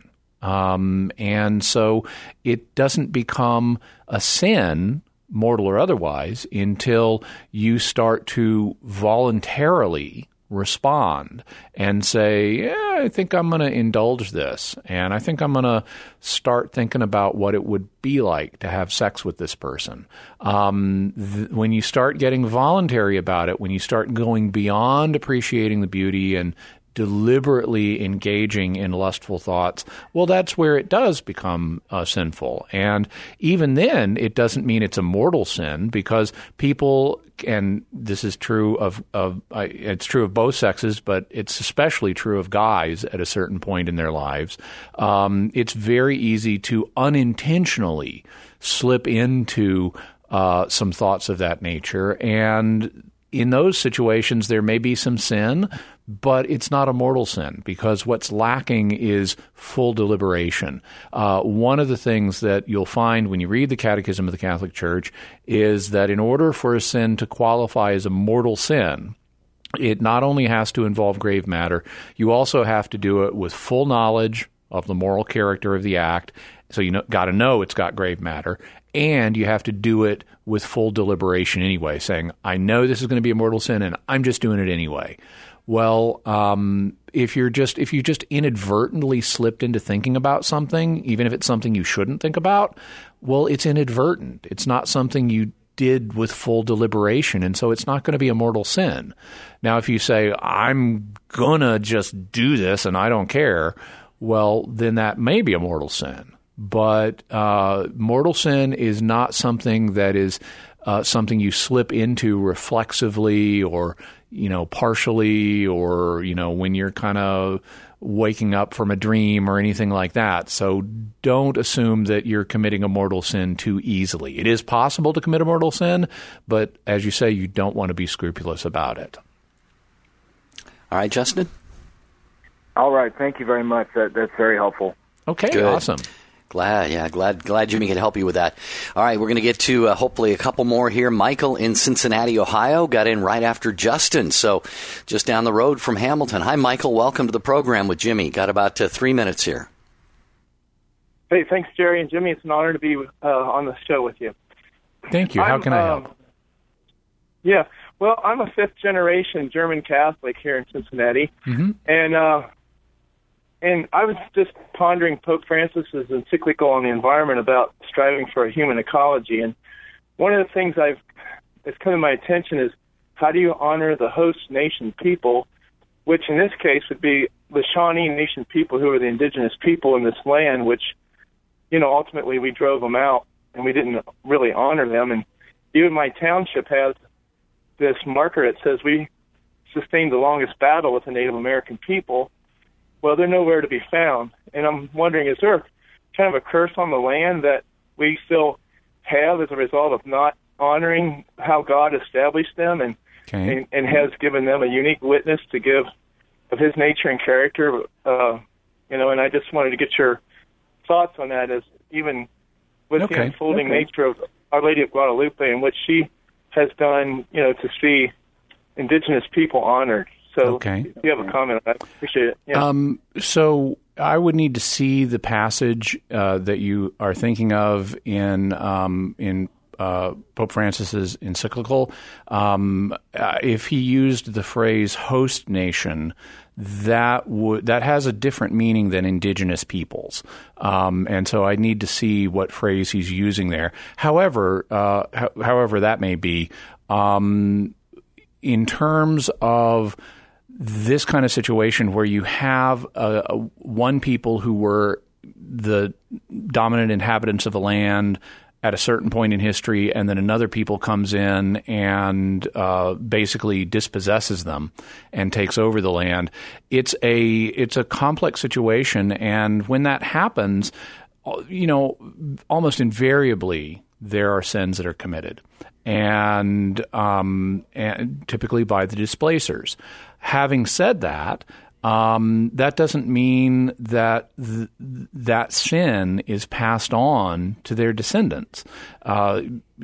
Speaker 3: Um, and so it doesn't become a sin, mortal or otherwise, until you start to voluntarily respond and say, yeah, I think I'm going to indulge this. And I think I'm going to start thinking about what it would be like to have sex with this person. Um, th- when you start getting voluntary about it, when you start going beyond appreciating the beauty and deliberately engaging in lustful thoughts, well, that's where it does become uh, sinful. And even then, it doesn't mean it's a mortal sin, because people, and this is true of, of uh, it's true of both sexes, but it's especially true of guys at a certain point in their lives. Um, it's very easy to unintentionally slip into uh, some thoughts of that nature. And in those situations, there may be some sin, but it's not a mortal sin, because what's lacking is full deliberation. Uh, one of the things that you'll find when you read the Catechism of the Catholic Church is that in order for a sin to qualify as a mortal sin, it not only has to involve grave matter, you also have to do it with full knowledge of the moral character of the act. So you know, got to know it's got grave matter, and you have to do it with full deliberation anyway, saying, I know this is going to be a mortal sin, and I'm just doing it anyway. Well, um, if you're just if you just inadvertently slipped into thinking about something, even if it's something you shouldn't think about, well, it's inadvertent. It's not something you did with full deliberation, and so it's not going to be a mortal sin. Now, if you say, I'm going to just do this and I don't care, well, then that may be a mortal sin. But uh, mortal sin is not something that is uh, something you slip into reflexively or, you know, partially, or, you know, when you're kind of waking up from a dream or anything like that. So don't assume that you're committing a mortal sin too easily. It is possible to commit a mortal sin, but as you say, you don't want to be scrupulous about it.
Speaker 2: All right, Justin?
Speaker 21: All right. Thank you very much. That, that's very helpful.
Speaker 3: Okay,
Speaker 2: Good.
Speaker 3: Awesome.
Speaker 2: Glad, yeah, glad, glad Jimmy can help you with that. All right, we're going to get to uh, hopefully a couple more here. Michael in Cincinnati, Ohio, got in right after Justin, so just down the road from Hamilton. Hi, Michael. Welcome to the program with Jimmy. Got about uh, three minutes here.
Speaker 4: Hey, thanks, Jerry and Jimmy. It's an honor to be uh, on the show with you.
Speaker 3: Thank you. How
Speaker 4: I'm,
Speaker 3: can I help?
Speaker 4: Um, yeah, well, I'm a fifth-generation German Catholic here in Cincinnati,
Speaker 3: Mm-hmm.
Speaker 4: and uh, and I was just pondering Pope Francis's encyclical on the environment about striving for a human ecology, and one of the things I've that's come to my attention is how do you honor the host nation people, which in this case would be the Shawnee Nation people, who are the indigenous people in this land, which, you know, ultimately we drove them out and we didn't really honor them. And even my township has this marker that says we sustained the longest battle with the Native American people. Well, they're nowhere to be found. And I'm wondering, is there kind of a curse on the land that we still have as a result of not honoring how God established them and,
Speaker 3: okay.
Speaker 4: and, and has given them a unique witness to give of his nature and character? Uh, you know, and I just wanted to get your thoughts on that, as even with
Speaker 3: okay.
Speaker 4: the unfolding
Speaker 3: okay.
Speaker 4: nature of Our Lady of Guadalupe and what she has done, you know, to see indigenous people honored. So
Speaker 3: okay.
Speaker 4: if you have a comment on that, I appreciate it. Yeah.
Speaker 3: Um, so I would need to see the passage uh, that you are thinking of in um, in uh, Pope Francis's encyclical. Um, uh, if he used the phrase "host nation," that would that has a different meaning than indigenous peoples, um, and so I need to see what phrase he's using there. However, uh, ho- however that may be, um, in terms of this kind of situation where you have uh, one people who were the dominant inhabitants of the land at a certain point in history, and then another people comes in and uh, basically dispossesses them and takes over the land. It's a it's a complex situation, and when that happens, you know, almost invariably there are sins that are committed, and um, and typically by the displacers. Having said that, um, that doesn't mean that th- that sin is passed on to their descendants. Uh,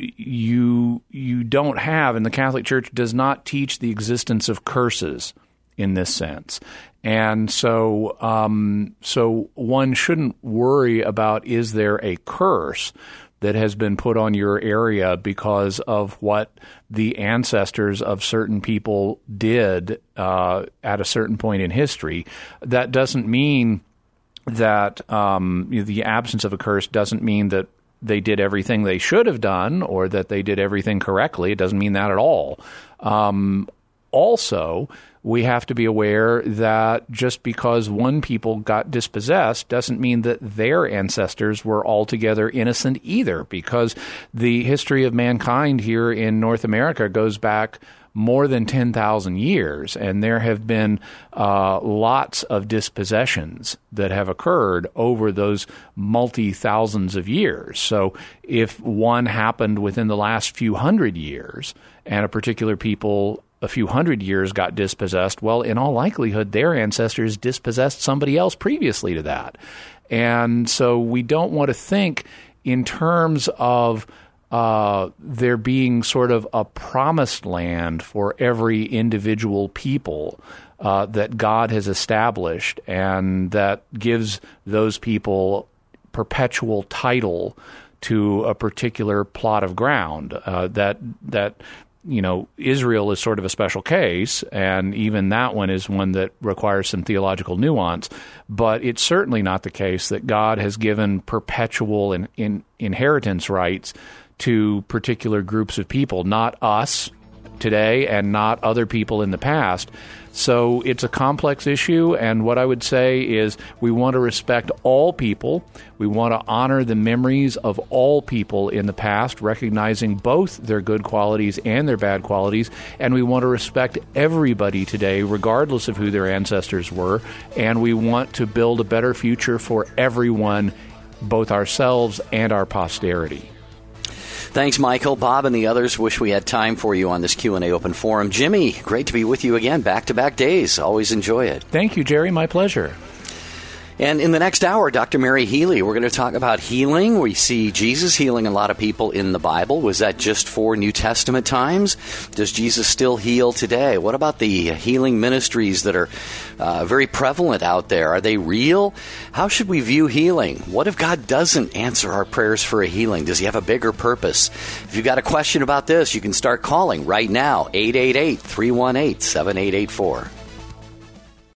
Speaker 3: you you don't have, and the Catholic Church does not teach the existence of curses in this sense. And so um, so one shouldn't worry about, is there a curse that has been put on your area because of what the ancestors of certain people did uh, at a certain point in history. That doesn't mean that um, the absence of a curse doesn't mean that they did everything they should have done or that they did everything correctly. It doesn't mean that at all. Um, also, we have to be aware that just because one people got dispossessed doesn't mean that their ancestors were altogether innocent either, because the history of mankind here in North America goes back more than ten thousand years, and there have been uh, lots of dispossessions that have occurred over those multi-thousands of years. So if one happened within the last few hundred years and a particular people a few hundred years got dispossessed, well, in all likelihood, their ancestors dispossessed somebody else previously to that. And so we don't want to think in terms of uh, there being sort of a promised land for every individual people uh, that God has established, and that gives those people perpetual title to a particular plot of ground. Uh, that that you know, Israel is sort of a special case, and even that one is one that requires some theological nuance. But it's certainly not the case that God has given perpetual in, in inheritance rights to particular groups of people, not us today and not other people in the past. So it's a complex issue, and what I would say is we want to respect all people. We want to honor the memories of all people in the past, recognizing both their good qualities and their bad qualities, and we want to respect everybody today, regardless of who their ancestors were, and we want to build a better future for everyone, both ourselves and our posterity.
Speaker 2: Thanks, Michael. Bob and the others wish we had time for you on this Q and A open forum. Jimmy, great to be with you again, back-to-back days. Always enjoy it.
Speaker 3: Thank you, Jerry. My pleasure.
Speaker 2: And in the next hour, Doctor Mary Healy, we're going to talk about healing. We see Jesus healing a lot of people in the Bible. Was that just for New Testament times? Does Jesus still heal today? What about the healing ministries that are uh, very prevalent out there? Are they real? How should we view healing? What if God doesn't answer our prayers for a healing? Does he have a bigger purpose? If you've got a question about this, you can start calling right now, eight eight eight, three one eight, seven eight eight four.